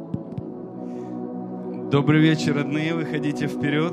Добрый вечер, родные, выходите вперед.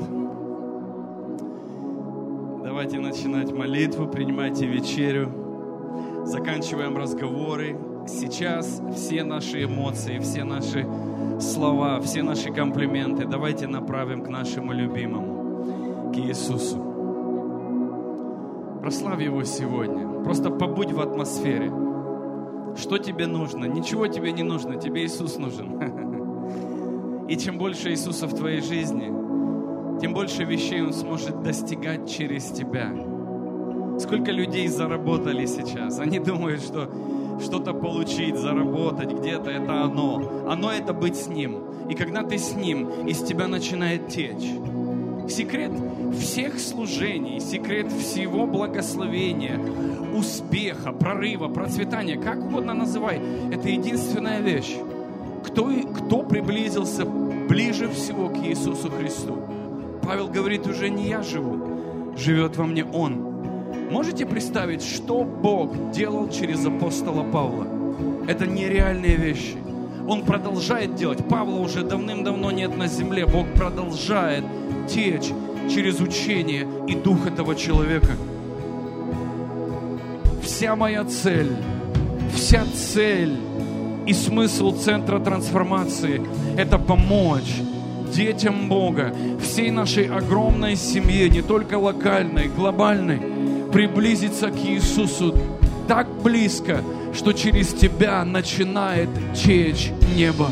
Давайте начинать молитву, принимайте вечерю. Заканчиваем разговоры. Сейчас все наши эмоции, все наши слова, все наши комплименты давайте направим к нашему любимому, к Иисусу. Прославь Его сегодня. Просто побудь в атмосфере. Что тебе нужно? Ничего тебе не нужно, тебе Иисус нужен. И чем больше Иисуса в твоей жизни, тем больше вещей Он сможет достигать через тебя. Сколько людей заработали сейчас? Они думают, что что-то получить, заработать где-то, это оно. Оно это быть с Ним. И когда ты с Ним, из тебя начинает течь. Секрет всех служений, секрет всего благословения, успеха, прорыва, процветания, как угодно называй, это единственная вещь. Кто приблизился ближе всего к Иисусу Христу? Павел говорит, уже не я живу, живет во мне Он. Можете представить, что Бог делал через апостола Павла? Это нереальные вещи. Он продолжает делать. Павла уже давным-давно нет на земле. Бог продолжает течь через учение и дух этого человека. Вся моя цель, вся цель и смысл Центра трансформации – это помочь детям Бога, всей нашей огромной семье, не только локальной, глобальной, приблизиться к Иисусу так близко, что через тебя начинает течь небо.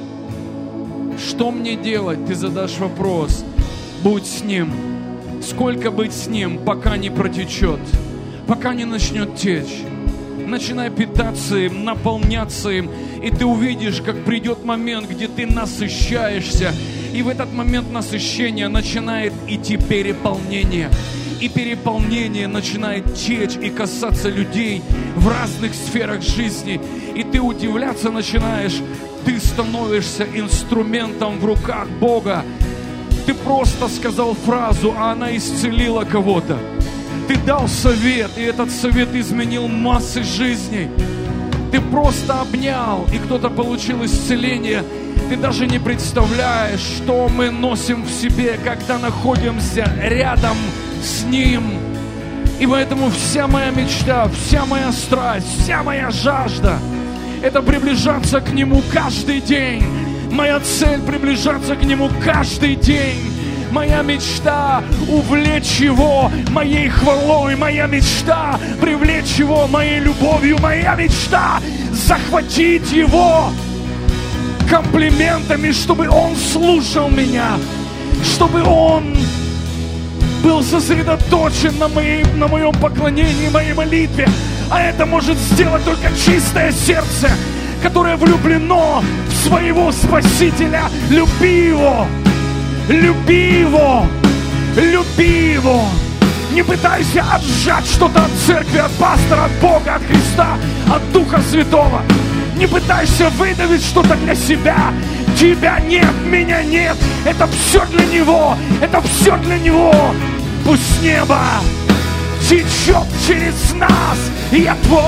Что мне делать? Ты задашь вопрос. Будь с Ним. Сколько быть с Ним, пока не протечет, пока не начнет течь. Начинай питаться им, наполняться им, и ты увидишь, как придет момент, где ты насыщаешься, и в этот момент насыщения начинает идти переполнение. И переполнение начинает течь и касаться людей в разных сферах жизни. И ты удивляться начинаешь, ты становишься инструментом в руках Бога. Ты просто сказал фразу, а она исцелила кого-то. Ты дал совет, и этот совет изменил массы жизней. Ты просто обнял, и кто-то получил исцеление. Ты даже не представляешь, что мы носим в себе, когда находимся рядом с Ним. И поэтому вся моя мечта, вся моя страсть, вся моя жажда – это приближаться к Нему каждый день. Моя цель – приближаться к Нему каждый день. Моя мечта – увлечь Его моей хвалой. Моя мечта – привлечь Его моей любовью. Моя мечта – захватить Его комплиментами, чтобы Он слушал меня, чтобы Он был сосредоточен на моем поклонении, моей молитве. А это может сделать только чистое сердце, которое влюблено в своего Спасителя. Люби Его! Люби Его! Люби Его! Не пытайся отжать что-то от церкви, от пастора, от Бога, от Христа, от Духа Святого. Не пытайся выдавить что-то для себя. Тебя нет, меня нет. Это все для Него. Это все для Него. Пусть небо течет через нас. Я твой.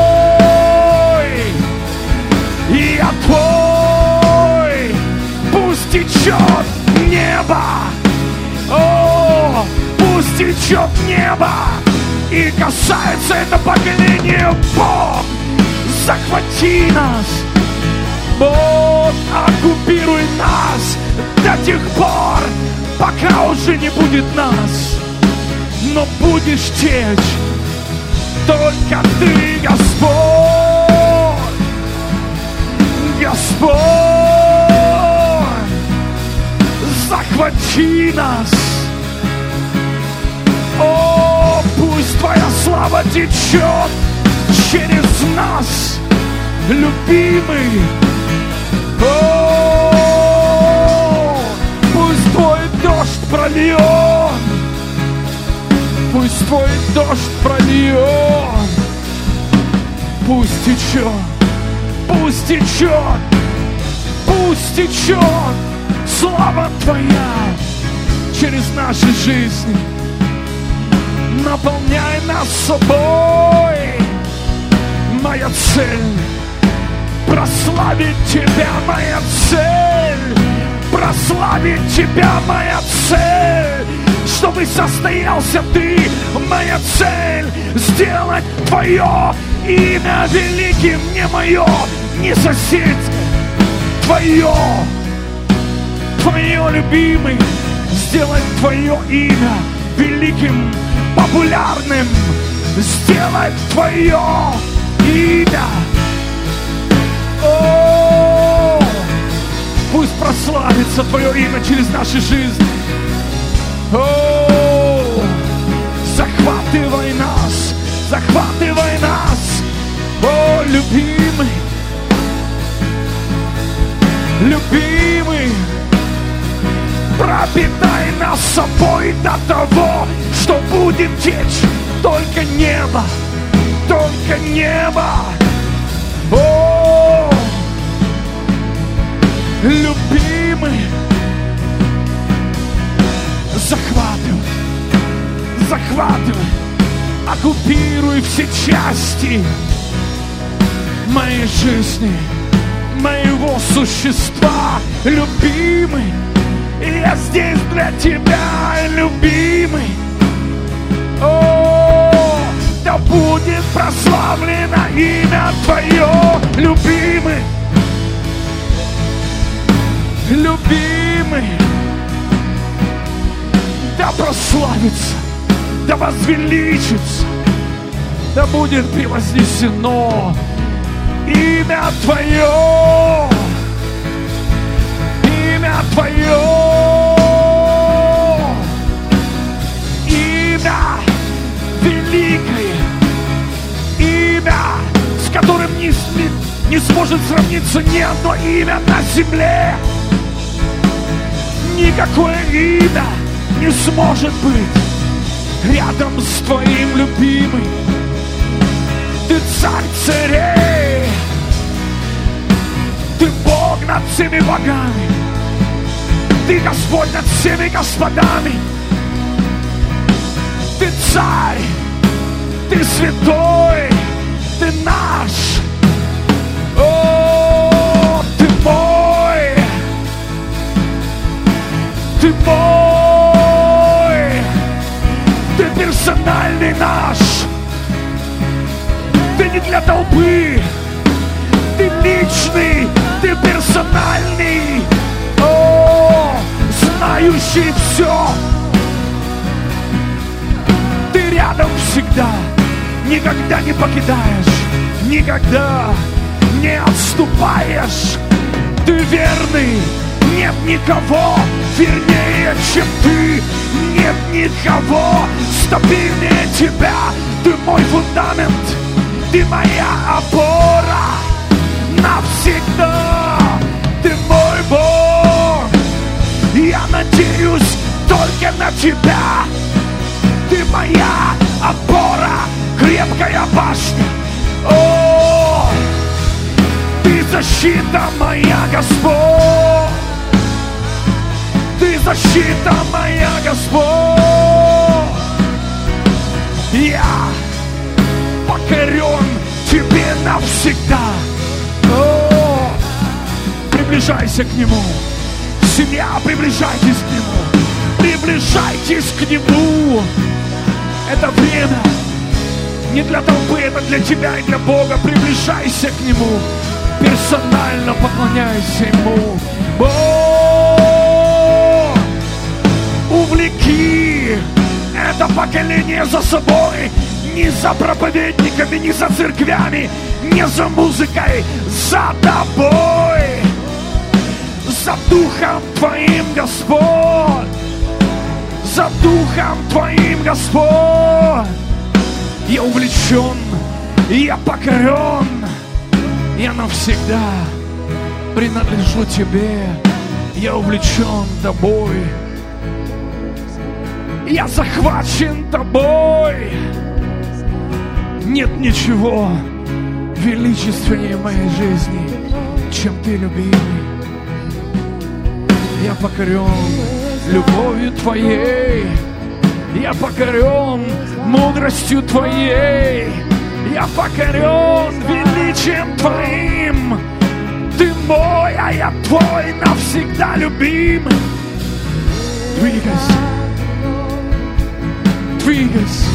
Я твой. Пусть течет небо. О, пусть течет небо. И касается это поколение. Бог, захвати нас. Бог, оккупируй нас до тех пор, пока уже не будет нас. Но будешь течь только Ты, Господь. Господь, захвати нас. О, пусть Твоя слава течет через нас, любимый. О, пусть Твой дождь прольет, пусть Твой дождь прольет, пусть течет, пусть течет, пусть течет слава Твоя через наши жизни. Наполняй нас собой. Моя цель прославить Тебя моя цель, прославить Тебя моя цель, чтобы состоялся Ты, моя цель, сделать Твое имя великим, не мое, не сосед, Твое, Твое, любимый, сделать Твое имя великим, популярным, сделать Твое имя. О, пусть прославится Твое имя через наши жизни. О, захватывай нас, захватывай нас, о, любимый, любимый, пропитай нас собой до того, что будет течь только небо, только небо. О, любимый, захватывай, захватывай, оккупируй все части моей жизни, моего существа, любимый. Я здесь для Тебя, любимый. О, да будет прославлено имя Твое, любимый, любимый. Да прославится, да возвеличится, да будет превознесено имя Твое, имя Твое, имя великое, имя, с которым не сможет сравниться ни одно имя на земле. Никакое имя не сможет быть рядом с Твоим, любимый. Ты царь царей, Ты Бог над всеми богами, Ты Господь над всеми господами. Ты царь, Ты святой, Ты наш. О, Ты мой, Ты мой, Ты персональный наш. Ты не для толпы, Ты личный, Ты персональный. О, знающий все. Ты рядом всегда, никогда не покидаешь, никогда не отступаешь. Ты верный, нет никого вернее, чем Ты. Нет никого стабильнее Тебя. Ты мой фундамент, Ты моя опора навсегда. Ты мой Бог, я надеюсь только на Тебя. Ты моя опора, крепкая башня. О, Ты защита моя, Господь. Ты защита моя, Господь. Я покорен Тебе навсегда. О, приближайся к Нему. Семья, приближайтесь к Нему. Приближайтесь к Нему. Это время не для толпы, это для тебя и для Бога. Приближайся к Нему. Персонально поклоняйся Ему. О, увлеки это поколение за собой. Не за проповедниками, не за церквями, не за музыкой, за Тобой, за Духом Твоим, Господь, за Духом Твоим, Господь. Я увлечен, я покорен, я навсегда принадлежу Тебе. Я увлечен Тобой, я захвачен Тобой. Нет ничего величественнее в моей жизни, чем Ты, любимый. Я покорен любовью Твоей, я покорен мудростью Твоей, я покорен величием Твоим, я Твой навсегда любим. Двигайся, двигайся,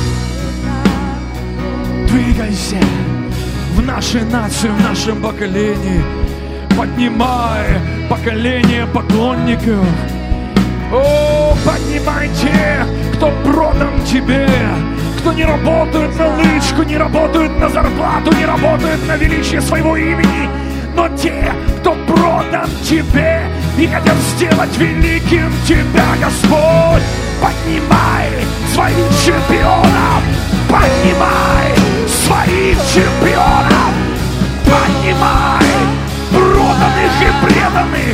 двигайся в нашей нации, в нашем поколении. Поднимай поколение поклонников. О, поднимай тех, кто продан Тебе, кто не работает на лычку, не работает на зарплату, не работает на величие своего имени, но те, кто продан Тебе и хотят сделать великим Тебя, Господь. Поднимай своих чемпионов, поднимай своих чемпионов, поднимай проданных и преданных.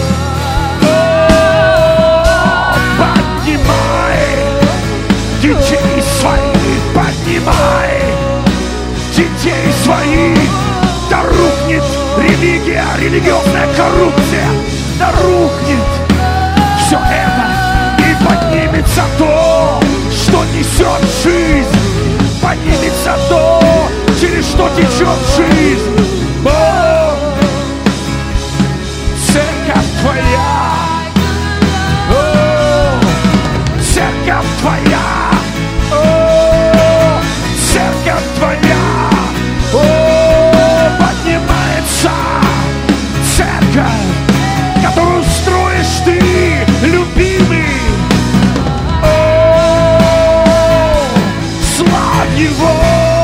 Поднимай детей своих, поднимай детей своих. Да рухнет религия, религиозная коррупция, да рухнет все это, и поднимется то, что несет жизнь, поднимется то, через что течет жизнь. О, церковь Твоя, о, церковь Твоя, о, церковь Твоя, о, поднимается церковь, которую строишь Ты, любимый. О, славь Его,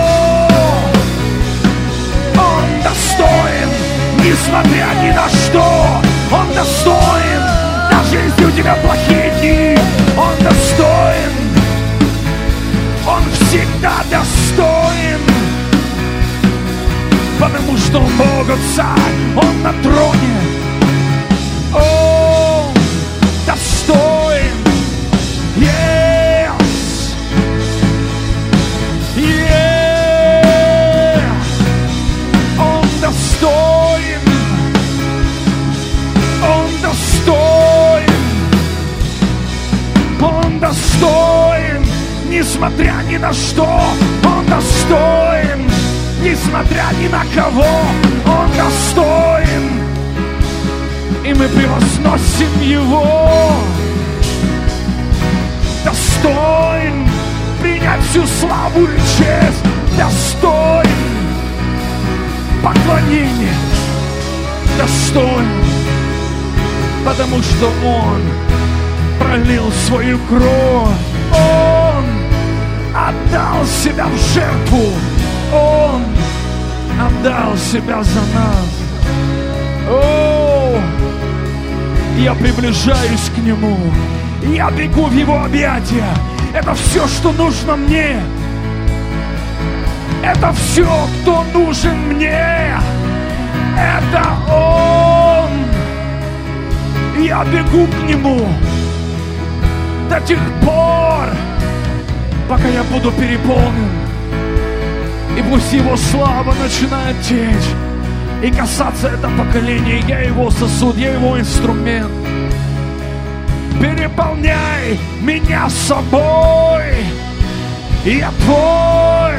Он достоин, несмотря ни на что, Он достоин, даже если у тебя плохие дни, Он достоин, Он всегда достоин, потому что Он Бог Отца, Он на троне, Он достоин, yes, yeah, Он достоин, Он достоин, Он достоин, несмотря ни на что, Он достоин, несмотря ни на кого, Он достоин, и мы превозносим Его. Достоин принять всю славу и честь, достоин поклонения, достоин, потому что Он пролил свою кровь, Он отдал себя в жертву, Он отдал себя за нас. О, я приближаюсь к Нему, я бегу в Его объятия. Это все, что нужно мне. Это все, кто нужен мне. Это Он. Я бегу к Нему до тех пор, пока я буду переполнен. И пусть Его слава начинает течь и касаться это поколение. Я Его сосуд, я Его инструмент. Переполняй меня собой. Я Твой.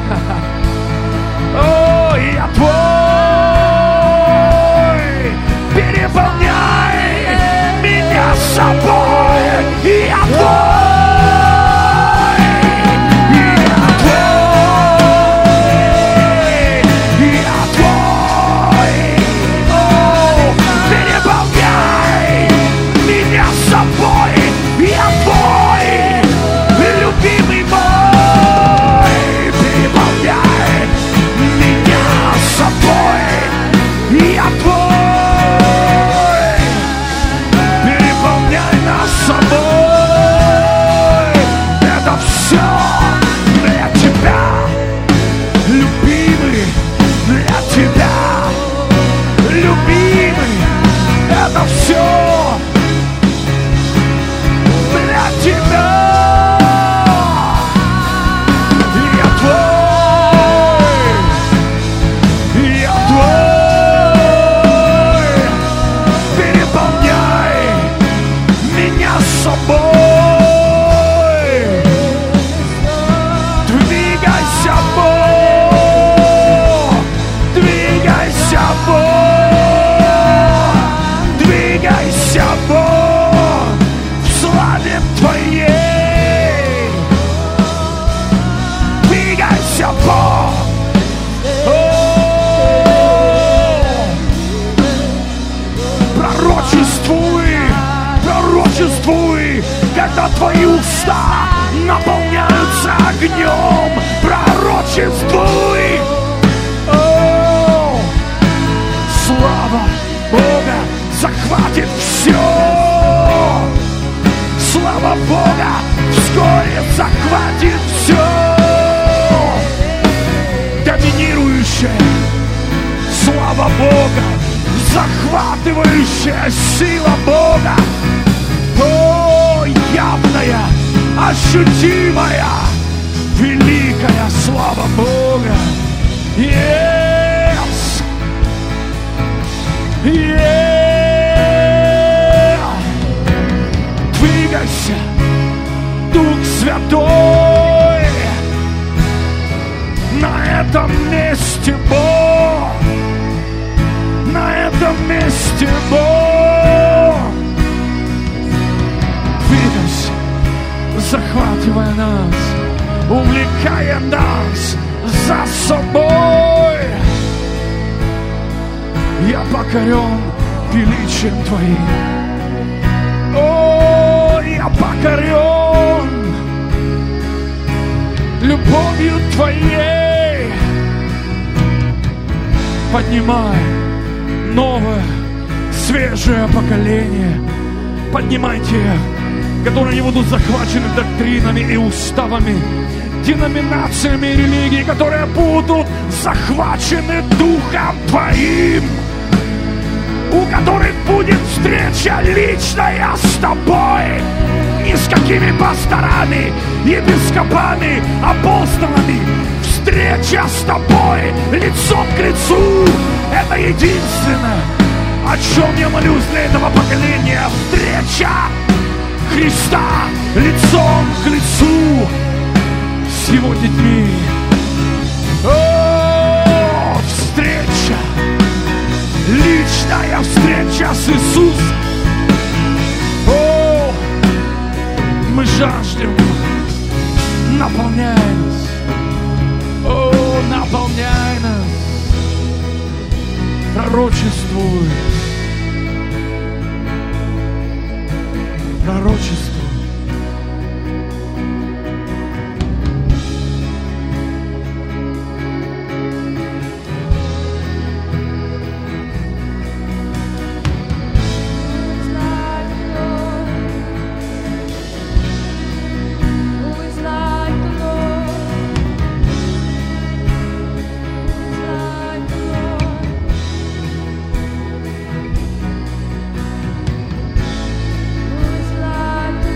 О, я Твой. Переполняй меня собой. Я Твой. Переполняй нас собой. когда твои уста наполняются огнем пророчествуй. О, слава Бога захватит все. Слава Бога вскоре захватит все. Доминирующая слава Бога, захватывающая сила Бога. О, явная, ощутимая, великая слава Бога. Yes! Yeah! Двигайся, Дух Святой, на этом месте Бог, на этом месте Бог. Двигайся, захватывая нас, увлекая нас за собой. Я покорен величием Твоим. О, я покорен любовью Твоей. Поднимай новое, свежее поколение. Поднимай тех, которые не будут захвачены доктринами и уставами, деноминациями и религией, которые будут захвачены Духом Твоим, у которых будет встреча личная с Тобой, не с какими пасторами, епископами, апостолами. Встреча с Тобой лицом к лицу. Это единственное, о чем я молюсь для этого поколения. Встреча Христа лицом к лицу с Его детьми. О, встреча, личная встреча с Иисусом. О, мы жаждем, наполняй нас. О, наполняй нас. Пророчествуй. Пророчествуй. Who is like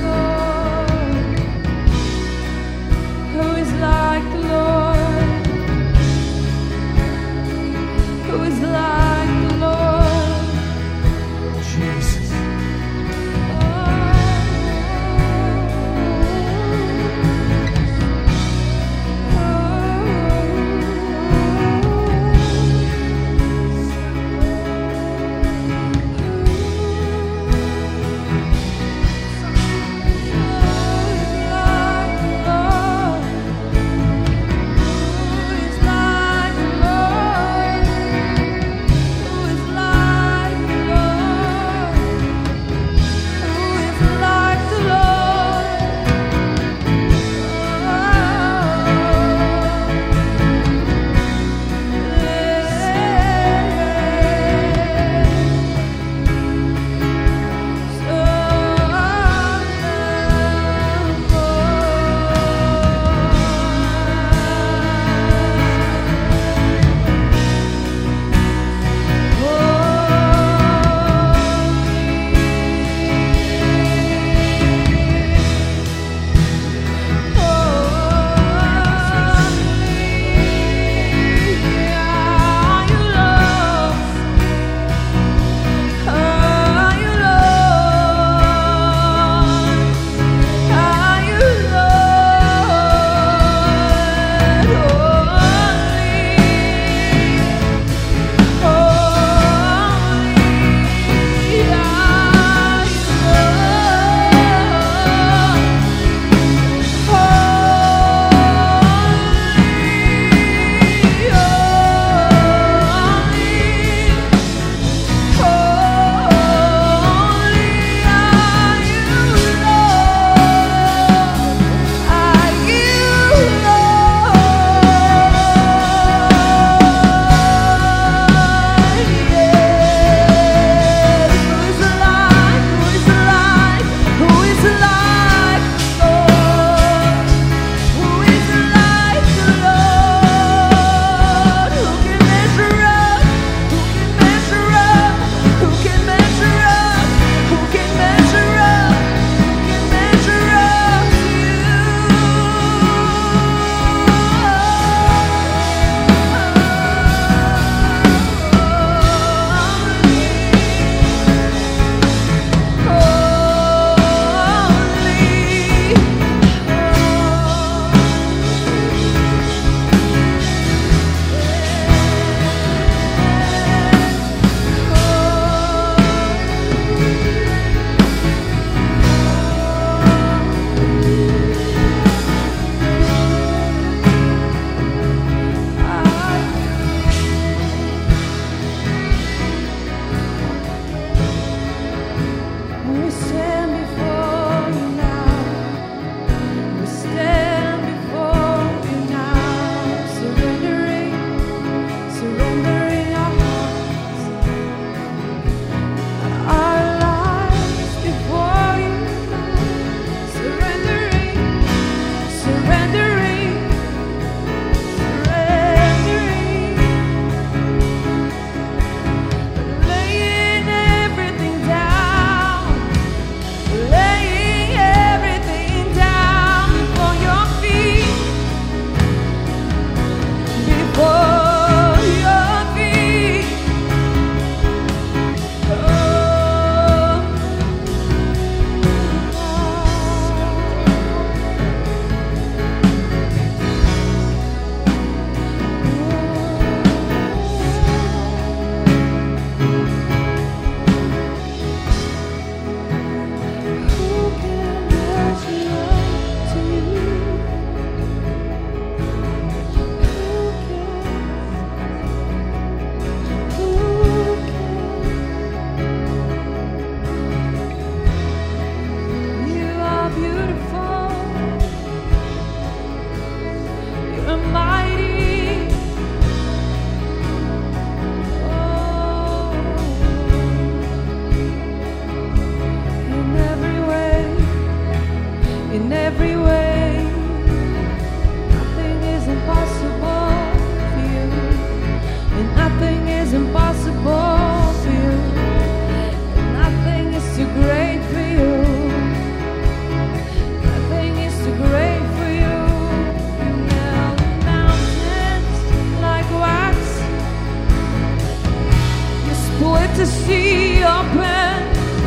split the sea open.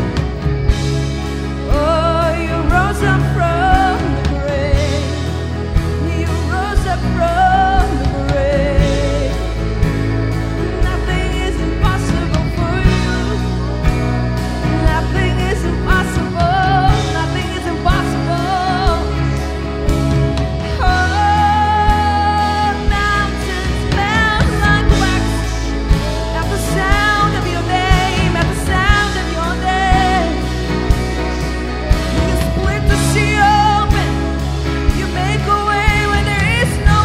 Oh, you rose up from the grave. You rose up from the grave. Nothing is impossible for you. Nothing is impossible. Nothing is impossible. Oh, mountains melt like wax at the sound of your name, at the sound of your name. You split the sea open. You make a way when there is no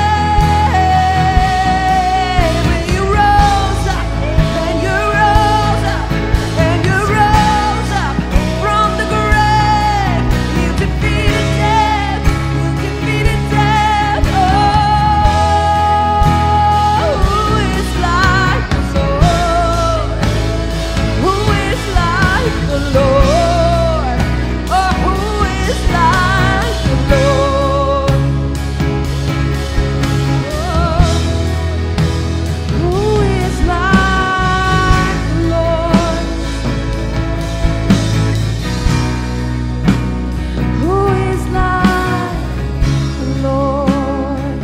way. When you rose up, and you rose up, and you rose up from the grave. You defeated death. You defeated death. Oh, who is like the Lord? Who is like the Lord? Oh, who is like the Lord? Oh, who is like the Lord? Who is like the Lord?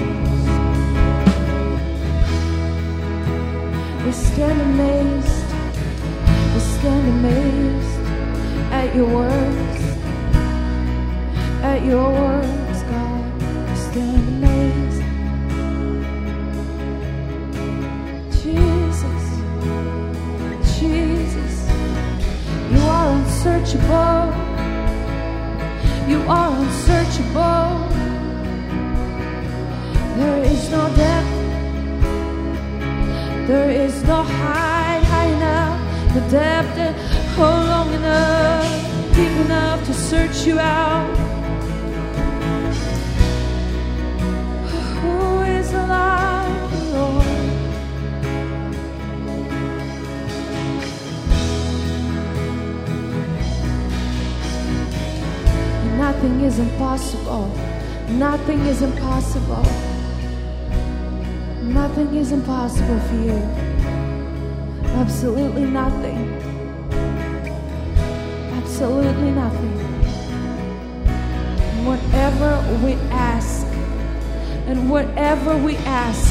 We stand amazed. We stand amazed at your words. At your words, God. We stand amazed. Jesus, Jesus, you are unsearchable. You are unsearchable. There is no depth. There is no high enough. The depth, long enough, deep enough to search you out. Who is like the Lord? Nothing is impossible. Nothing is impossible. Nothing is impossible for you. Absolutely nothing. Absolutely nothing. Whatever we ask, and whatever we ask,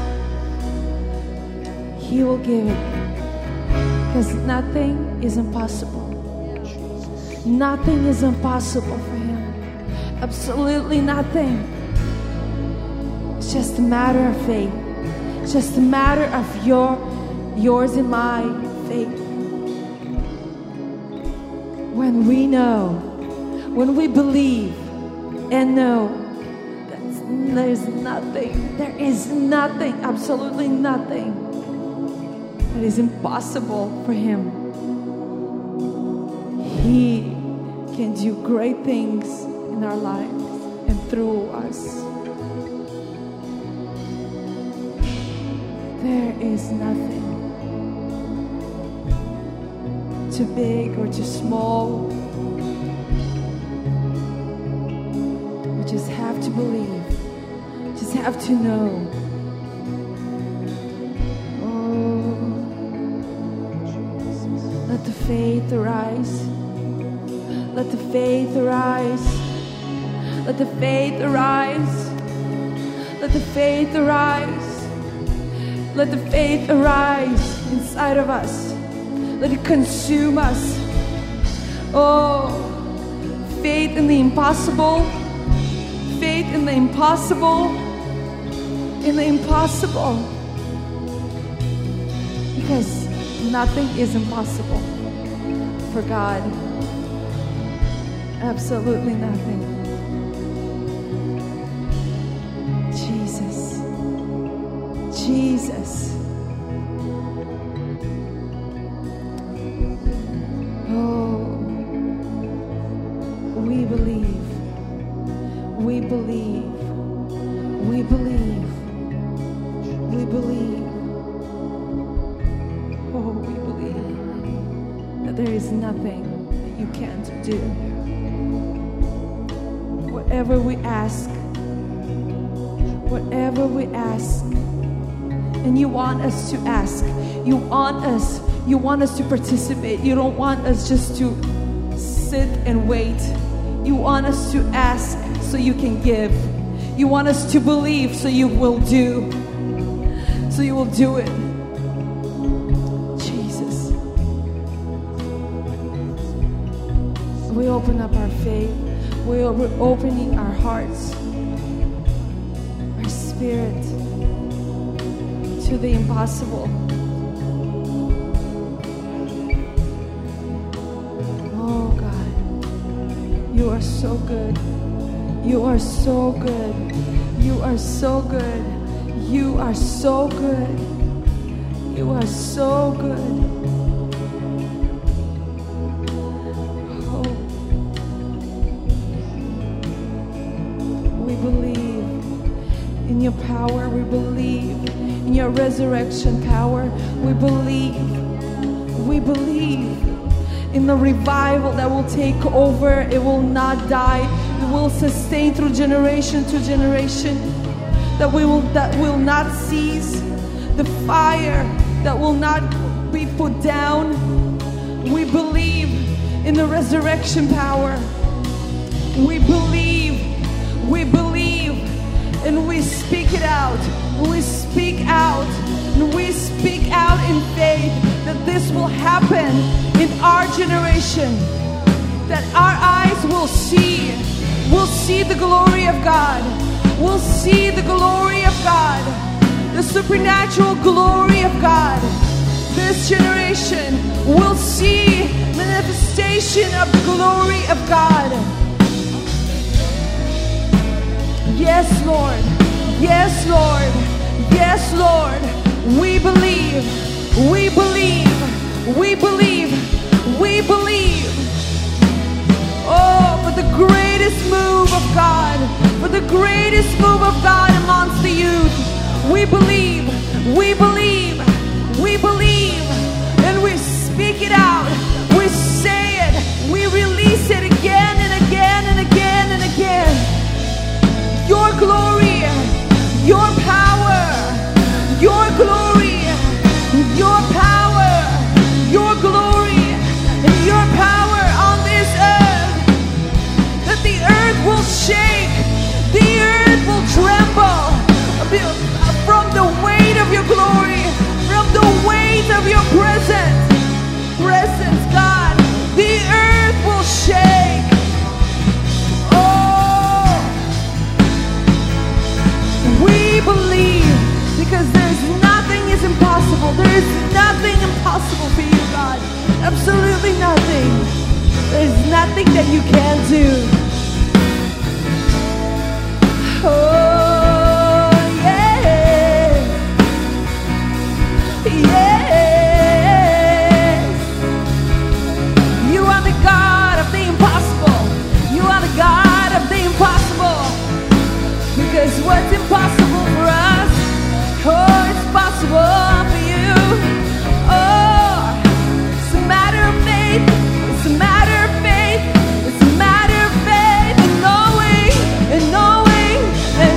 He will give it. Because nothing is impossible. Nothing is impossible for Him. Absolutely nothing. It's just a matter of faith. It's just a matter of yours and my faith. When we know, when we believe and know that there is nothing, absolutely nothing that is impossible for Him. He can do great things in our lives and through us. There is nothing too big or too small. We just have to believe, just have to know. Oh, let the faith arise. Let the faith arise. Let the faith arise. Let the faith arise. Let the faith arise inside of us. Let it consume us. Oh, faith in the impossible. Faith in the impossible. In the impossible. Because nothing is impossible for God. Absolutely nothing. Jesus. Jesus. Oh, we believe. We believe. We believe. We believe. Oh, we believe that there is nothing that you can't do. Whatever we ask, whatever we ask, and you want us to ask, you want us You want us to participate. You don't want us just to sit and wait. You want us to ask so you can give. You want us to believe so you will do. So you will do it. Jesus. We open up our faith. We're opening our hearts, our spirit to the impossible. Oh God, you are so good. You are so good. You are so good. You are so good. You are so good. Oh, we believe in your power. We believe in your resurrection power. We believe. We believe in the revival that will take over. It will not die. It will sustain through generation to generation. That will not cease. The fire that will not be put down. We believe in the resurrection power. We believe. We believe. And we speak it out. We speak out. And we speak out in faith that this will happen in our generation. That our eyes will see. We'll see the glory of God. We'll see the glory of God. The supernatural glory of God. This generation will see manifestation of the glory of God. Yes, Lord. Yes, Lord. Yes, Lord. We believe. We believe. We believe. We believe. Oh, for the greatest move of God. For the greatest move of God amongst the youth. We believe. We believe. We believe. And we speak it out. We say it. We release it again and again and again and again. Your glory. Your power. Your glory. Your power. Your glory. And your power on this earth. That the earth will shake. The earth will tremble from the weight of your glory, from the weight of your presence, God. The earth will shake. Oh, we believe because there's nothing is impossible. There is nothing impossible for you, God. Absolutely nothing. There's nothing that you can't do. Oh, yeah. Yes. You are the God of the impossible. You are the God of the impossible. Because what's impossible for us, oh, it's possible for you. Oh, it's a matter of faith. It's a matter of faith. It's a matter of faith. And knowing, and knowing, and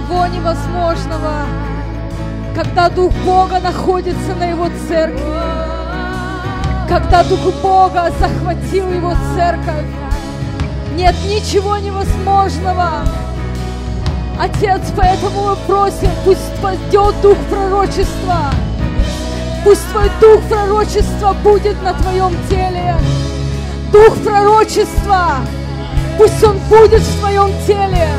ничего невозможного, когда Дух Бога находится на Его церкви, когда Дух Бога захватил Его церковь. Нет ничего невозможного. Отец, поэтому мы просим, пусть пойдет Дух пророчества. Пусть Твой Дух пророчества будет на Твоем теле. Дух пророчества, пусть Он будет в Твоем теле.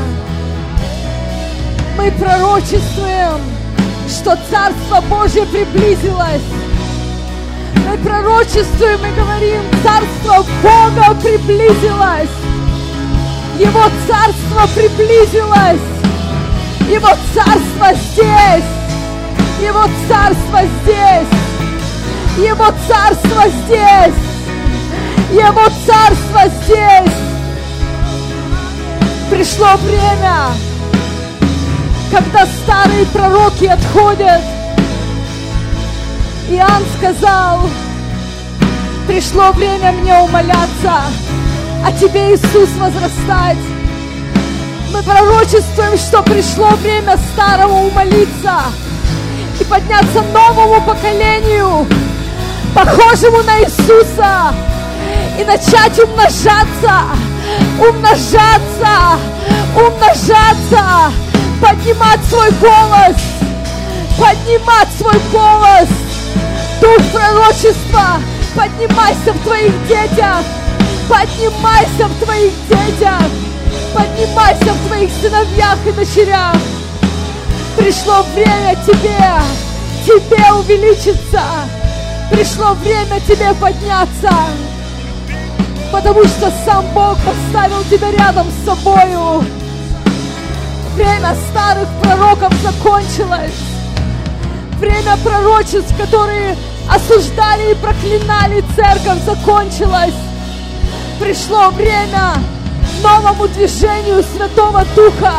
Мы пророчествуем, что Царство Божие приблизилось. Мы пророчествуем и говорим, Царство Бога приблизилось. Его Царство приблизилось. Его Царство здесь. Его Царство здесь. Его Царство здесь. Его Царство здесь. Пришло время, когда старые пророки отходят. Иоанн сказал, пришло время мне умоляться, а тебе, Иисус, возрастать. Мы пророчествуем, что пришло время старому умолиться и подняться новому поколению, похожему на Иисуса, и начать умножаться, умножаться, умножаться, поднимать свой голос, поднимать свой голос. Дух пророчества, поднимайся в твоих детях, поднимайся в твоих детях, поднимайся в твоих сыновьях и дочерях. Пришло время тебе увеличиться, пришло время тебе подняться, потому что сам Бог поставил тебя рядом с собою. Время старых пророков закончилось. Время пророчеств, которые осуждали и проклинали церковь, закончилось. Пришло время новому движению Святого Духа.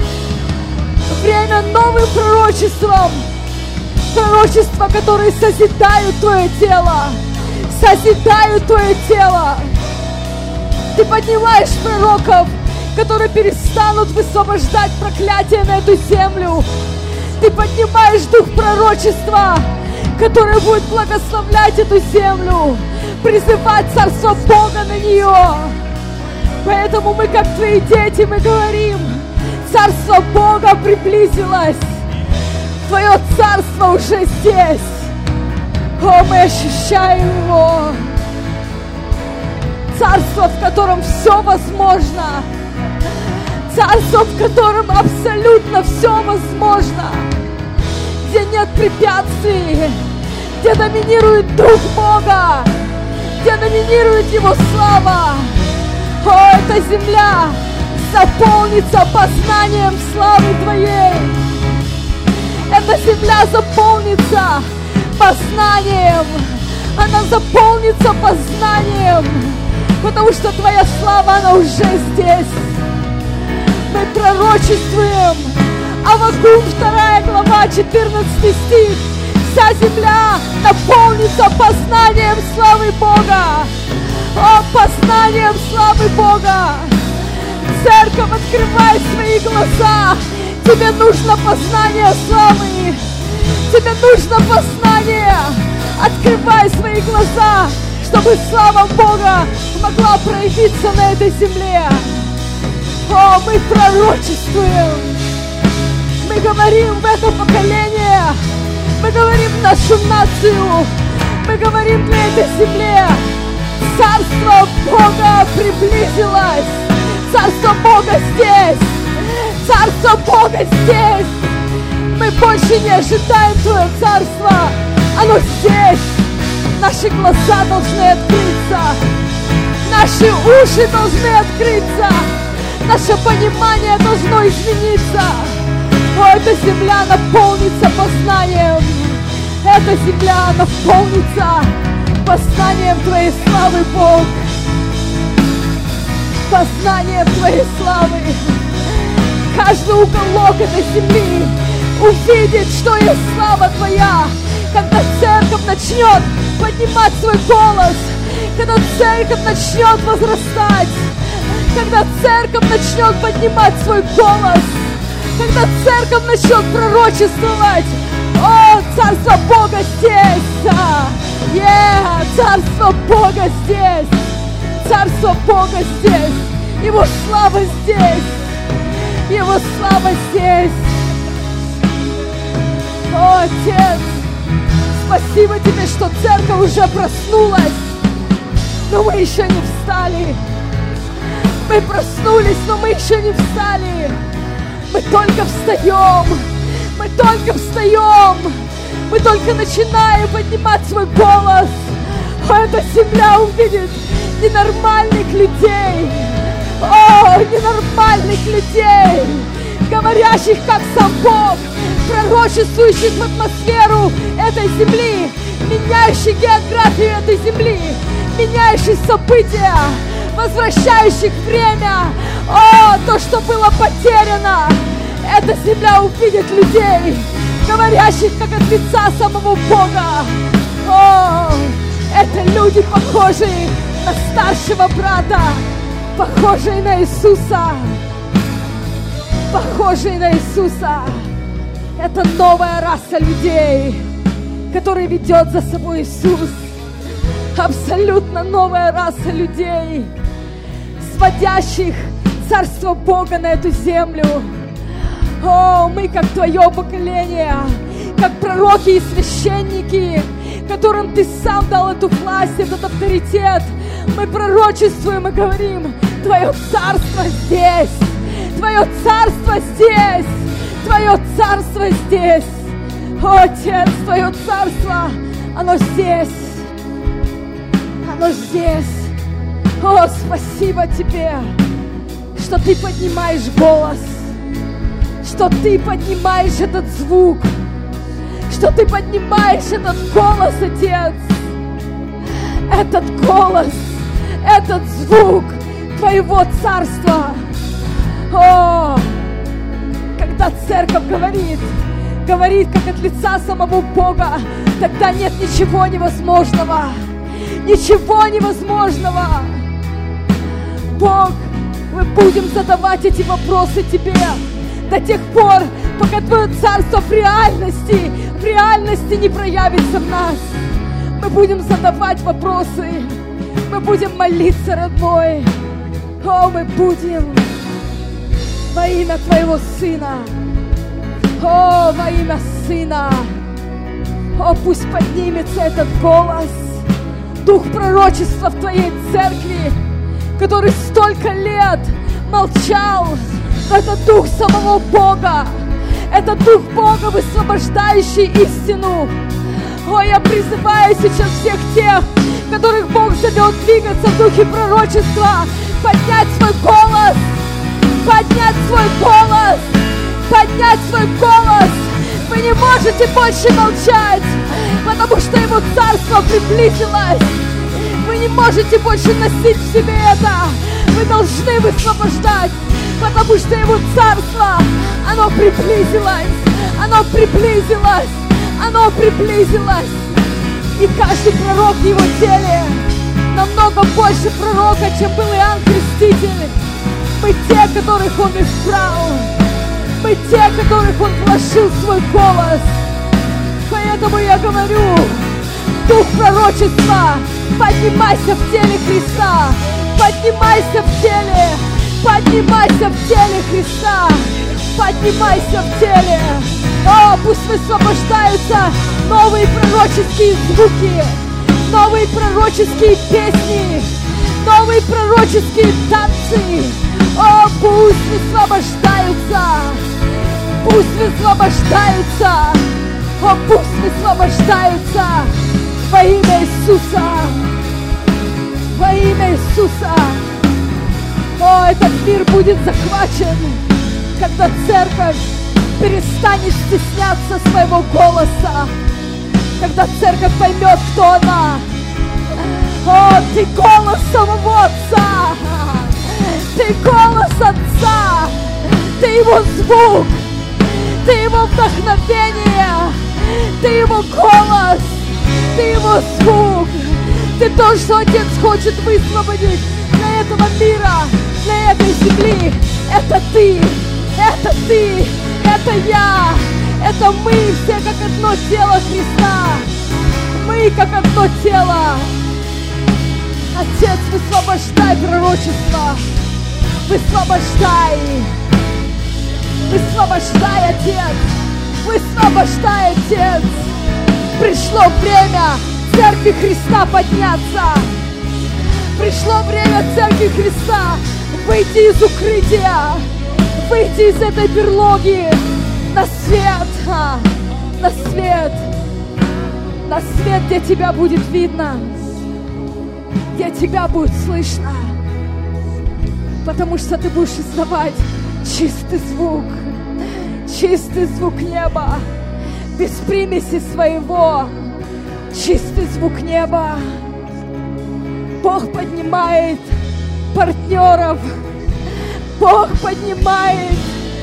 Время новым пророчествам. Пророчества, которые созидают твое тело. Созидают твое тело. Ты поднимаешь пророков, которые перестанут высвобождать проклятие на эту землю. Ты поднимаешь дух пророчества, который будет благословлять эту землю, призывать Царство Бога на нее. Поэтому мы, как твои дети, мы говорим, Царство Бога приблизилось. Твое Царство уже здесь. О, мы ощущаем его. Царство, в котором все возможно. Царство, в котором абсолютно все возможно. Где нет препятствий. Где доминирует Дух Бога. Где доминирует Его слава. О, эта земля заполнится познанием славы Твоей. Эта земля заполнится познанием. Она заполнится познанием. Потому что Твоя слава, она уже здесь. Мы пророчествуем. Авакум 2 глава 14 стих. Вся земля наполнится познанием славы Бога. О, познанием славы Бога. Церковь, открывай свои глаза. Тебе нужно познание славы. Тебе нужно познание. Открывай свои глаза, чтобы слава Бога могла проявиться на этой земле. О, мы пророчествуем. Мы говорим в это поколение. Мы говорим в нашу нацию. Мы говорим для этой земле. Царство Бога приблизилось. Царство Бога здесь. Царство Бога здесь. Мы больше не ожидаем Твое Царство. Оно здесь. Наши глаза должны открыться. Наши уши должны открыться. Наше понимание должно измениться. О, эта земля наполнится познанием. Эта земля наполнится познанием Твоей славы, Бог. Познанием Твоей славы. Каждый уголок этой земли увидит, что есть слава Твоя. Когда церковь начнет поднимать свой голос, когда церковь начнет возрастать, когда церковь начнет поднимать свой голос, когда церковь начнет пророчествовать, о, Царство Бога здесь, Царство Бога здесь, Царство Бога здесь, Его слава здесь, Его слава здесь. О, Отец, спасибо Тебе, что церковь уже проснулась, но мы еще не встали. Мы проснулись, но мы еще не встали. Мы только встаем, мы только встаем, мы только начинаем поднимать свой голос. Эта земля увидит ненормальных людей, ненормальных людей, говорящих как сам Бог, пророчествующих в атмосферу этой земли, меняющих географию этой земли, меняющих события, возвращающих время. То, что было потеряно, эта земля увидит людей, говорящих как от лица самого Бога. Это люди, похожие на старшего брата, похожие на Иисуса, похожие на Иисуса. Это новая раса людей, которая ведет за собой Иисус. Абсолютно новая раса людей, сводящих Царство Бога на эту землю. Мы, как Твое поколение, как пророки и священники, которым Ты сам дал эту власть, этот авторитет, мы пророчествуем и говорим: Твое Царство здесь, Твое Царство здесь, Твое Царство здесь. О, Отец, Твое Царство, оно здесь, оно здесь. О, спасибо Тебе, что Ты поднимаешь голос, что Ты поднимаешь этот звук, что Ты поднимаешь этот голос, Отец. Этот голос, этот звук Твоего Царства. Когда церковь говорит как от лица самого Бога, тогда нет ничего невозможного. Ничего невозможного. Бог, мы будем задавать эти вопросы Тебе до тех пор, пока Твое Царство в реальности не проявится в нас. Мы будем задавать вопросы, мы будем молиться, родной. Мы будем во имя Твоего Сына. Во имя Сына. Пусть поднимется этот голос, дух пророчества в Твоей церкви, который столько лет молчал. Это дух самого Бога. Это дух Бога, высвобождающий истину. Я призываю сейчас всех тех, которых Бог зовет двигаться в духе пророчества, поднять свой голос, поднять свой голос, поднять свой голос. Вы не можете больше молчать, потому что Его Царство приблизилось. Вы не можете больше носить в себе это. Вы должны высвобождать, потому что Его Царство, оно приблизилось, оно приблизилось, оно приблизилось. И каждый пророк в Его теле намного больше пророка, чем был Иоанн Креститель. Мы те, которых Он избрал, мы те, которых Он вложил свой голос. Поэтому я говорю: дух пророчества, поднимайся в теле Христа, поднимайся в теле, поднимайся в теле Христа, поднимайся в теле. Пусть высвобождаются новые пророческие звуки, новые пророческие песни, новые пророческие танцы. Пусть высвобождаются, пусть высвобождаются, пусть высвобождаются во имя Иисуса, во имя Иисуса. Этот мир будет захвачен, когда церковь перестанет стесняться своего голоса, когда церковь поймет, кто она. Ты голос самого Отца, ты голос Отца, ты Его звук, ты Его вдохновение, ты Его голос, ты Его звук, ты то, что Отец хочет высвободить для этого мира, для этой земли. Это ты, это ты, Это я, это мы все как одно тело Христа. Мы как одно тело. Отец, высвобождай пророчество. Высвобождай. Высвобождай, Отец. Высвобождай, Отец. Пришло время Церкви Христа подняться. Пришло время Церкви Христа выйти из укрытия, выйти из этой берлоги на свет, на свет, на свет, где тебя будет видно, где тебя будет слышно, потому что ты будешь издавать чистый звук неба, без примеси своего, чистый звук неба. Бог поднимает партнеров, Бог поднимает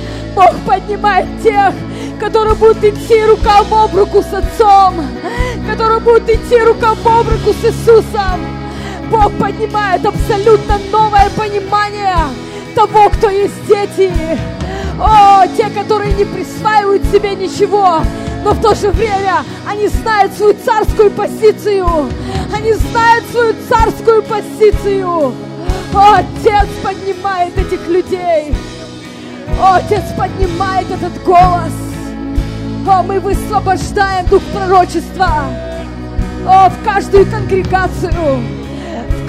тех, которые будут идти рука об руку с Отцом, которые будут идти рука об руку с Иисусом. Бог поднимает абсолютно новое понимание того, кто есть дети. О, те, которые не присваивают себе ничего, но в то же время они знают свою царскую позицию. Они знают свою царскую позицию. О, Отец поднимает этих людей. О, Отец поднимает этот голос. О, мы высвобождаем дух пророчества. О, в каждую конгрегацию, в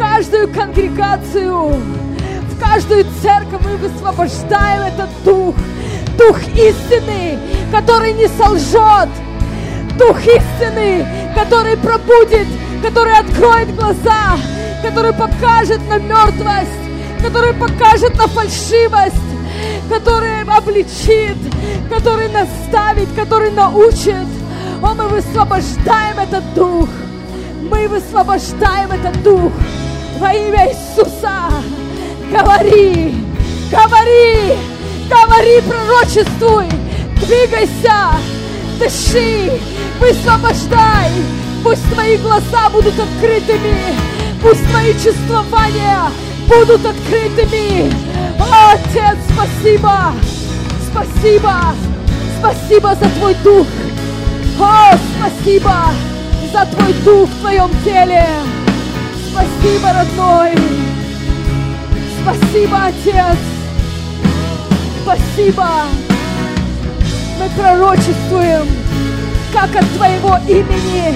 каждую церковь мы высвобождаем этот дух. Дух истины, который не солжет. Дух истины, который пробудит, который откроет глаза, который покажет на мертвость, который покажет на фальшивость, который обличит, который наставит, который научит. О, мы высвобождаем этот дух. Мы высвобождаем этот дух во имя Иисуса. Говори, говори, говори, пророчествуй, двигайся, дыши, высвобождай. Пусть твои глаза будут открытыми, пусть твои чувствования будут открытыми. О, Отец, спасибо, спасибо, спасибо за Твой дух. О, спасибо за Твой дух в Твоем теле. Спасибо, родной. Спасибо, Отец. Спасибо. Мы пророчествуем, как от Твоего имени.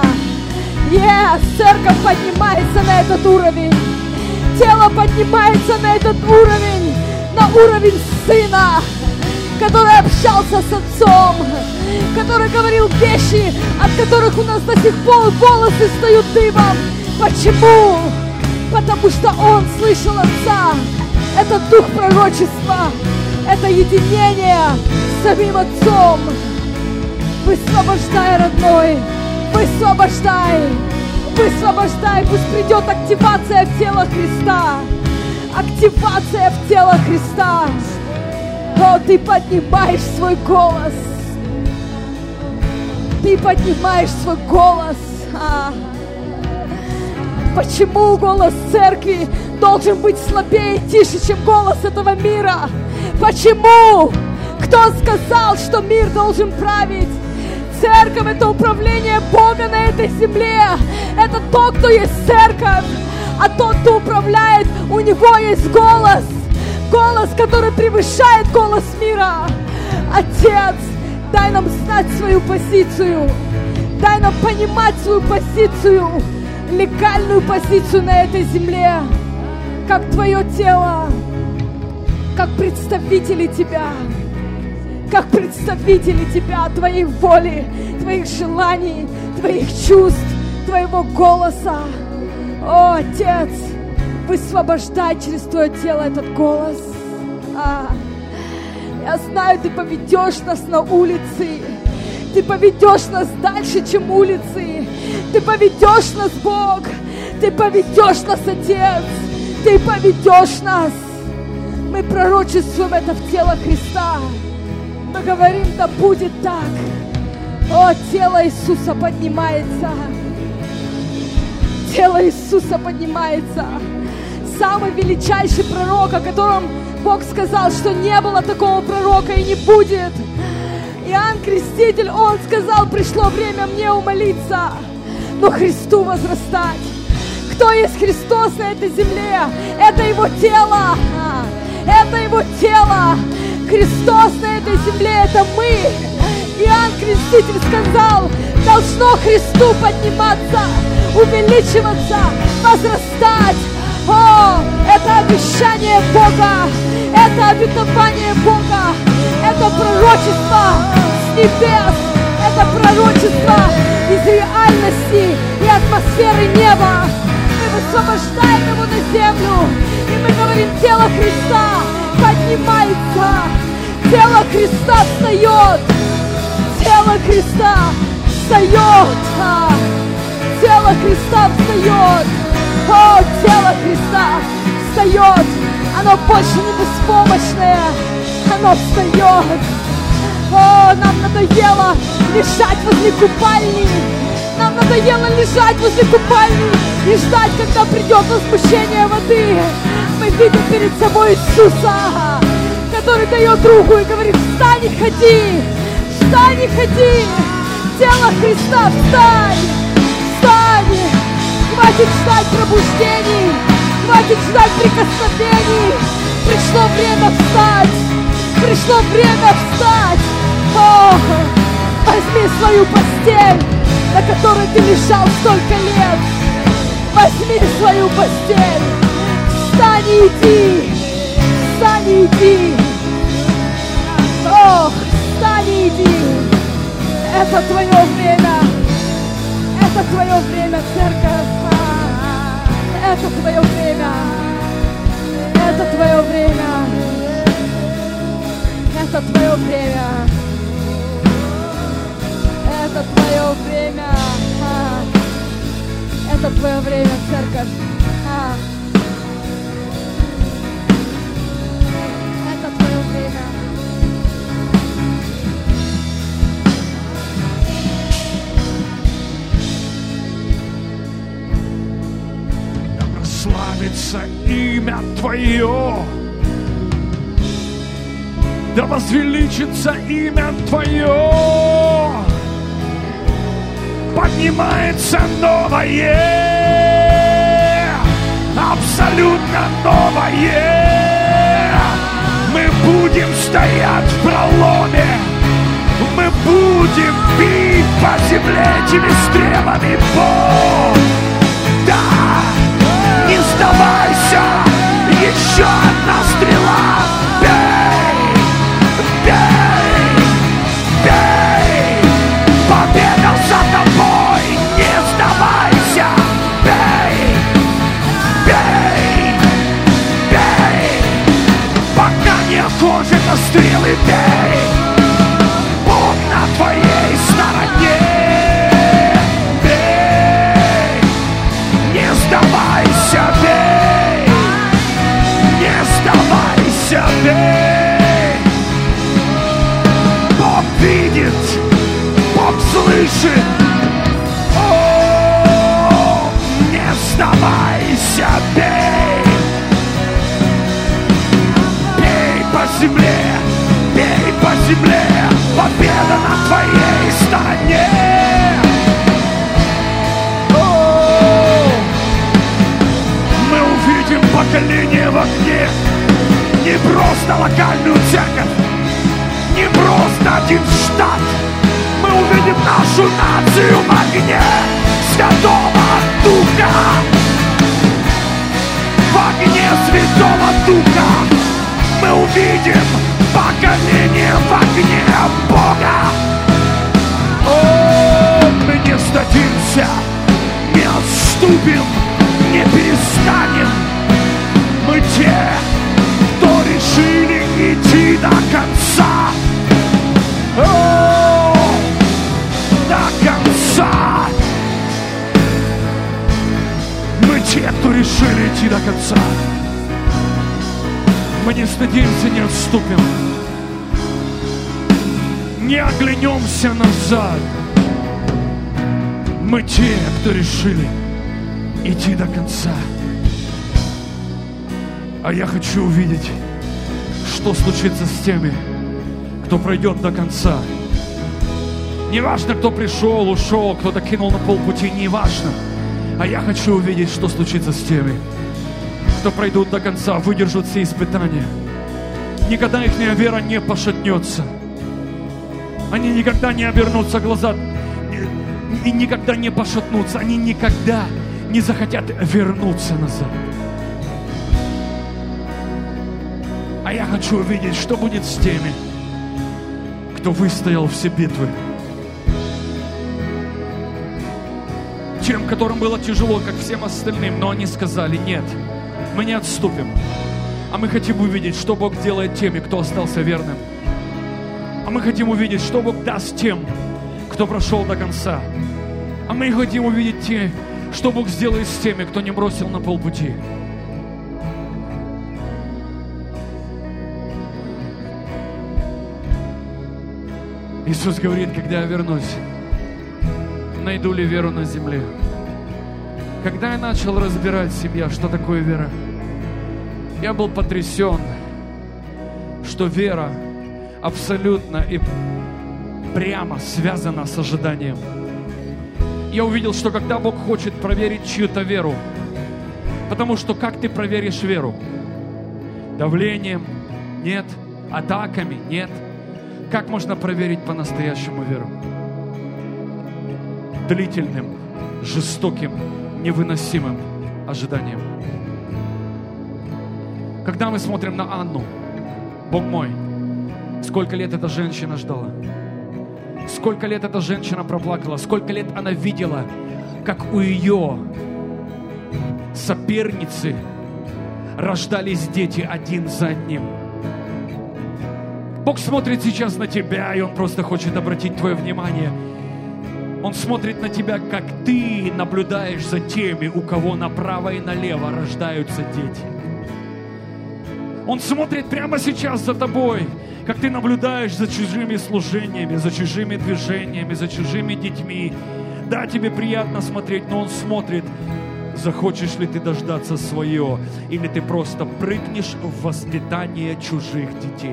Церковь поднимается на этот уровень. Тело поднимается на этот уровень, на уровень Сына, который общался с Отцом, который говорил вещи, от которых у нас до сих пор волосы встают дыбом. Почему? Потому что Он слышал Отца. Это дух пророчества, это единение с самим Отцом. Высвобождай, родной, высвобождай, высвобождай. Пусть придет активация в тело Христа, активация в тело Христа. О, ты поднимаешь свой голос, ты поднимаешь свой голос. Почему голос церкви должен быть слабее и тише, чем голос этого мира? Почему? Кто сказал, что мир должен править? Церковь — это управление Бога на этой земле. Это тот, кто есть церковь. А тот, кто управляет, у него есть голос. Голос, который превышает голос мира. Отец, дай нам знать свою позицию. Дай нам понимать свою позицию, легальную позицию на этой земле, как Твое тело, как представители Тебя, как представители Тебя, Твоей воли, Твоих желаний, Твоих чувств, Твоего голоса. О, Отец, высвобождай через Твое тело этот голос. Я знаю, Ты поведешь нас на улицы, Ты поведешь нас дальше, чем улицы. Ты поведешь нас, Бог. Ты поведешь нас, Отец. Ты поведешь нас. Мы пророчествуем это в тело Христа. Мы говорим, да будет так. О, тело Иисуса поднимается. Тело Иисуса поднимается. самый величайший пророк, о котором Бог сказал, что не было такого пророка и не будет. Иоанн Креститель, он сказал: пришло время мне умолиться, но Христу возрастать. Кто есть Христос на этой земле? Это Его тело. Это Его тело. Христос на этой земле — это мы. Иоанн Креститель сказал: должно Христу подниматься, увеличиваться, возрастать. О, это обещание Бога, это обетование Бога, это пророчество с небес, это пророчество из реальности и атмосферы неба. Мы высвобождаем его на землю, и мы говорим: тело Христа поднимается, тело Христа встает, тело Христа встает, тело Христа встает, о, тело Христа встает, оно больше не беспомощное, оно встает. О, нам надоело лежать возле купальни, нам надоело лежать возле купальни и ждать, когда придет возмущение воды. Мы видим перед собой Иисуса, который дает руку и говорит: встань и ходи, встань и ходи, тело Христа, встань, встань. Хватит ждать пробуждений, хватит ждать прикосновений. Пришло время встать, пришло время встать. О, возьми свою постель, на которой ты лежал столько лет. Возьми свою постель, встань и иди, встань и иди. Ох, встань и иди. Это твое время. Это твое время, церковь. Это твое время. Это твое время. Это твое время. Это твое время. Это твое время, церковь. Это твое время. Славится имя Твое, да возвеличится имя Твое, поднимается новое, абсолютно новое. Мы будем стоять в проломе, мы будем бить по земле этими стрелами, Бог. Да! Не сдавайся, еще одна стрела. Бей, бей, бей. Победа за тобой, не сдавайся. Бей, бей, бей. Пока не окончатся стрелы, бей. Бог на твоей стороне. Бей, не сдавайся, бей, не сдавайся, бей. Бог видит, Бог слышит. О, не сдавайся, бей. Бей по земле, бей по земле. Победа на твоей стороне. Поколение в огне, не просто локальную церковь, не просто один штат. Мы увидим нашу нацию в огне Святого Духа, в огне Святого Духа. Мы увидим поколение в огне Бога. О, мы не сдадимся, не отступим, не перестанем. Мы те, кто решили идти до конца. О, до конца. Мы те, кто решили идти до конца. Мы не стыдимся, не отступим, не оглянемся назад. Мы те, кто решили идти до конца. А я хочу увидеть, что случится с теми, кто пройдет до конца. Неважно, кто пришел, ушел, кто-то кинул на полпути, неважно. А я хочу увидеть, что случится с теми, кто пройдут до конца, выдержат все испытания. Никогда их вера не пошатнется. Они никогда не обернутся глаза и никогда не пошатнутся. Они никогда не захотят вернуться назад. А я хочу увидеть, что будет с теми, кто выстоял все битвы. Тем, которым было тяжело, как всем остальным, но они сказали: нет, мы не отступим. А мы хотим увидеть, что Бог делает теми, кто остался верным. А мы хотим увидеть, что Бог даст тем, кто прошел до конца. А мы хотим увидеть, что Бог сделает с теми, кто не бросил на полпути. Иисус говорит: когда я вернусь, найду ли веру на земле? Когда я начал разбирать себя, что такое вера, я был потрясен, что вера абсолютно и прямо связана с ожиданием. Я увидел, что когда Бог хочет проверить чью-то веру, потому что как ты проверишь веру? Давлением? Нет. Атаками? Нет. Как можно проверить по-настоящему веру? Длительным, жестоким, невыносимым ожиданием. Когда мы смотрим на Анну, Бог мой, сколько лет эта женщина ждала, сколько лет эта женщина проплакала, сколько лет она видела, как у ее соперницы рождались дети один за одним. Бог смотрит сейчас на тебя, и Он просто хочет обратить твое внимание. Он смотрит на тебя, как ты наблюдаешь за теми, у кого направо и налево рождаются дети. Он смотрит прямо сейчас за тобой, как ты наблюдаешь за чужими служениями, за чужими движениями, за чужими детьми. Да, тебе приятно смотреть, но Он смотрит, захочешь ли ты дождаться свое, или ты просто прыгнешь в воспитание чужих детей.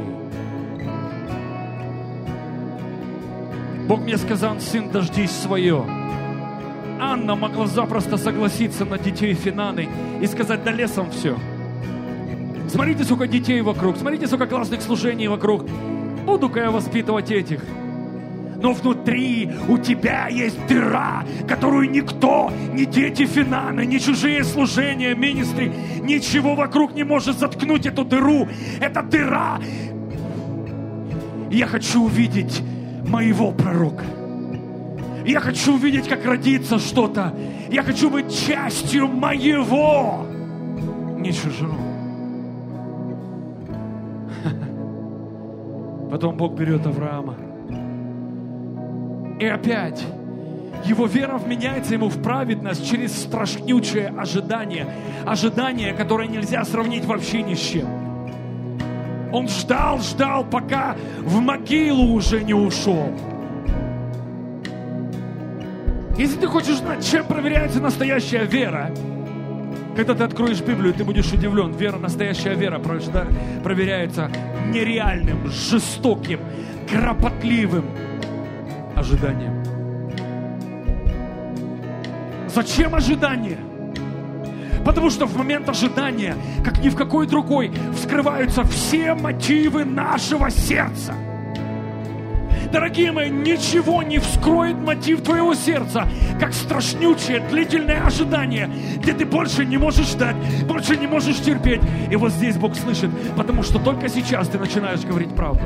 Бог мне сказал: сын, дождись свое. Анна могла запросто согласиться на детей Финаны и сказать: да лесом все. Смотрите, сколько детей вокруг, смотрите, сколько классных служений вокруг. Буду-ка я воспитывать этих. Но внутри у тебя есть дыра, которую никто, ни дети Финаны, ни чужие служения, министры, ничего вокруг не может заткнуть эту дыру. Это дыра. Я хочу увидеть моего пророка. Я хочу увидеть, как родится что-то. Я хочу быть частью моего, не чужого. Потом Бог берет Авраама. И опять его вера вменяется ему в праведность через страшнючее ожидание. Ожидание, которое нельзя сравнить вообще ни с чем. Он ждал, пока в могилу уже не ушел. Если ты хочешь знать, чем проверяется настоящая вера, когда ты откроешь Библию, ты будешь удивлен. Настоящая вера проверяется нереальным, жестоким, кропотливым ожиданием. Зачем ожидание? Потому что в момент ожидания, как ни в какой другой, вскрываются все мотивы нашего сердца. Дорогие мои, ничего не вскроет мотив твоего сердца, как страшнючее, длительное ожидание, где ты больше не можешь ждать, больше не можешь терпеть. И вот здесь Бог слышит, потому что только сейчас ты начинаешь говорить правду.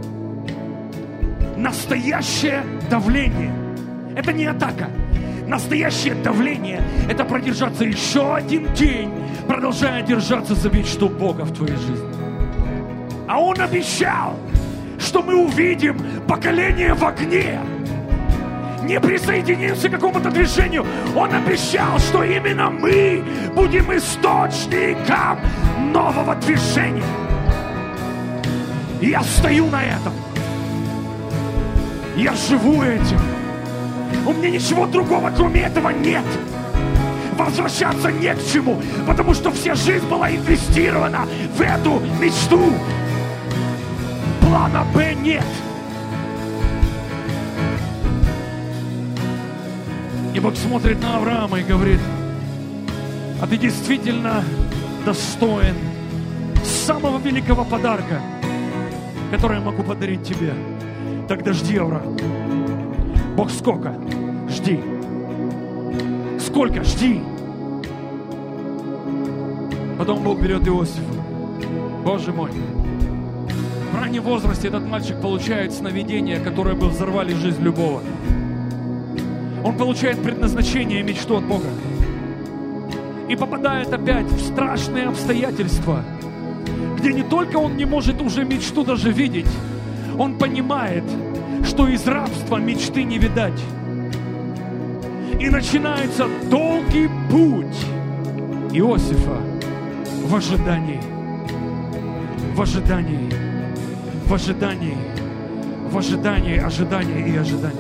Настоящее давление – это не атака. Настоящее давление – это продержаться еще один день, продолжая держаться за мечту Бога в твоей жизни. А Он обещал, что мы увидим поколение в огне. Не присоединимся к какому-то движению. Он обещал, что именно мы будем источником нового движения. Я стою на этом. Я живу этим. У меня ничего другого, кроме этого, нет. возвращаться не к чему, потому что вся жизнь была инвестирована в эту мечту. Плана Б нет. И Бог смотрит на Авраама и говорит: а ты действительно достоин самого великого подарка, который я могу подарить тебе. Тогда жди, Авраам. Бог, сколько? Жди. Сколько? Жди. Потом Бог берет Иосифа. Боже мой. В раннем возрасте этот мальчик получает сновидение, которое бы взорвали жизнь любого. Он получает предназначение и мечту от Бога. И попадает опять в страшные обстоятельства, где не только он не может уже мечту даже видеть, он понимает, что из рабства мечты не видать. И начинается долгий путь Иосифа в ожидании, в ожидании, в ожидании, в ожидании, ожидании и ожидании.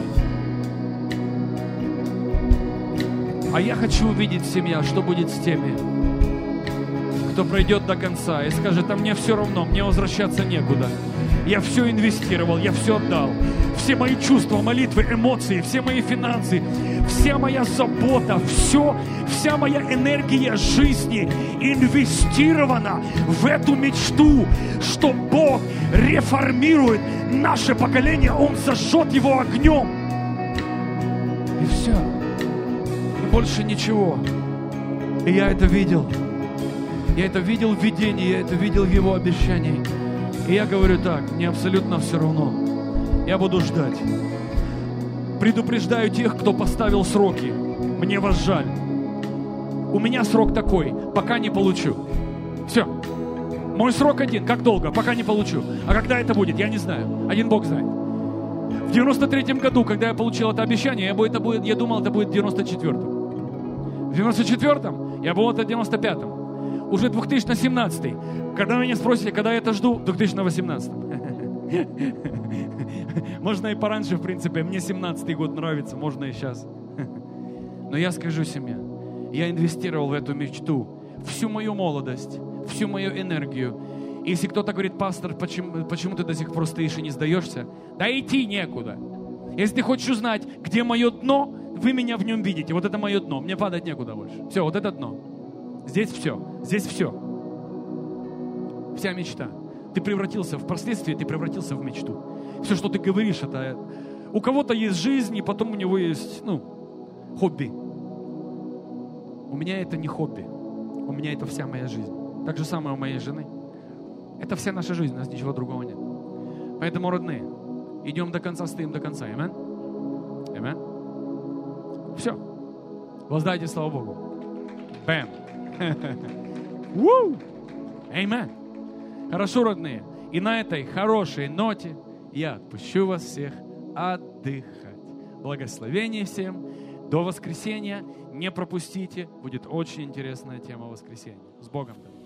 А я хочу увидеть, семья, что будет с теми, кто пройдет до конца и скажет: а мне все равно, мне возвращаться некуда. Я все инвестировал, я все отдал. Все мои чувства, молитвы, эмоции, все мои финансы, вся моя забота, вся моя энергия жизни инвестирована в эту мечту, что Бог реформирует наше поколение, Он зажжет его огнем. И все. И больше ничего. И я это видел. Я это видел в видении, я это видел в его обещании. И я говорю так: мне абсолютно все равно. Я буду ждать. Предупреждаю тех, кто поставил сроки. Мне вас жаль. У меня срок такой: пока не получу. Все. Мой срок один. Как долго? Пока не получу. А когда это будет, я не знаю. Один Бог знает. В 93-м году, когда я получил это обещание, я думал, это будет в 94-м. В 94-м я был это в 95-м. Уже 2017-й. Когда меня спросили, когда я это жду, в 2018-м. Можно и пораньше, в принципе. Мне 17-й год нравится, можно и сейчас. Но я скажу семье, я инвестировал в эту мечту всю мою молодость, всю мою энергию. И если кто-то говорит: пастор, почему ты до сих пор стоишь и не сдаешься? Да идти некуда. Если ты хочешь узнать, где мое дно, вы меня в нем видите. Вот это мое дно, мне падать некуда больше. Все, вот это дно. Здесь все, здесь все. Вся мечта. Ты превратился, впоследствии ты превратился в мечту. Все, что ты говоришь, это... У кого-то есть жизнь, и потом у него есть, хобби. У меня это не хобби. У меня это вся моя жизнь. Так же самое у моей жены. Это вся наша жизнь, у нас ничего другого нет. Поэтому, родные, идем до конца, стоим до конца. Аминь? Аминь? Все. Воздайте слава Богу. Бэм. Аминь. Хорошо, родные. И на этой хорошей ноте я отпущу вас всех отдыхать. Благословения всем. До воскресенья. Не пропустите. Будет очень интересная тема воскресенья. С Богом.